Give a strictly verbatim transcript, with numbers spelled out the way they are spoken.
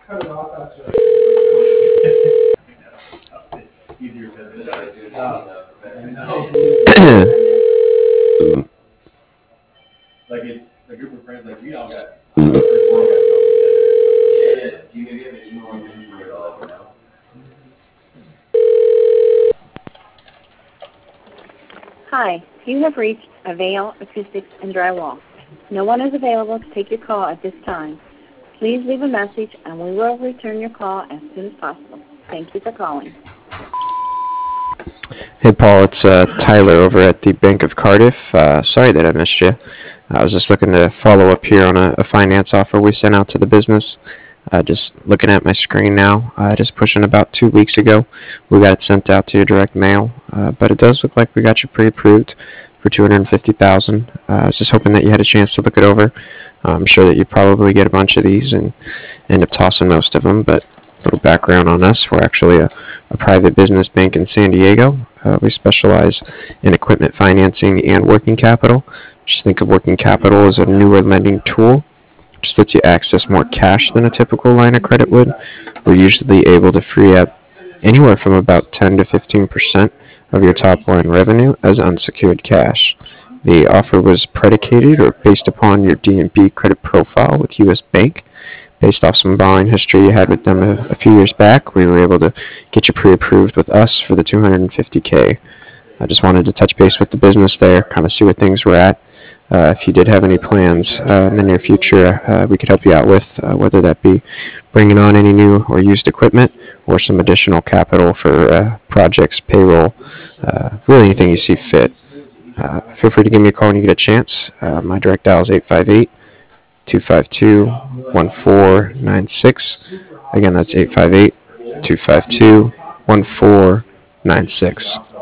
Hi, you have reached Avail Acoustics and Drywall. No one is available to take your call at this time. Please leave a message and we will return your call as soon as possible. Thank you for calling. Hey Paul, it's uh, Tyler over at the Bank of Cardiff. Uh, sorry that I missed you. I was just looking to follow up here on a, a finance offer we sent out to the business. Uh, just looking at my screen now, uh, just pushing about two weeks ago, we got it sent out to your direct mail. Uh, but it does look like we got you pre-approved for two hundred fifty thousand dollars. Uh, I was just hoping that you had a chance to look it over. I'm sure that you probably get a bunch of these and end up tossing most of them. But a little background on us: we're actually a, a private business bank in San Diego. Uh, we specialize in equipment financing and working capital. Just think of working capital as a newer lending tool. Just lets you access more cash than a typical line of credit would. We're usually able to free up anywhere from about ten to fifteen percent of your top line revenue as unsecured cash. The offer was predicated or based upon your D and B credit profile with U S Bank. Based off some borrowing history you had with them a, a few years back, we were able to get you pre-approved with us for the two hundred fifty K. I just wanted to touch base with the business there, kind of see where things were at. Uh, if you did have any plans uh, in the near future, uh, we could help you out with, uh, whether that be bringing on any new or used equipment or some additional capital for uh, projects, payroll, uh, really anything you see fit. Uh, feel free to give me a call when you get a chance. Uh, my direct dial is eight five eight, two five two, one four nine six. Again, that's eight five eight, two five two, one four nine six.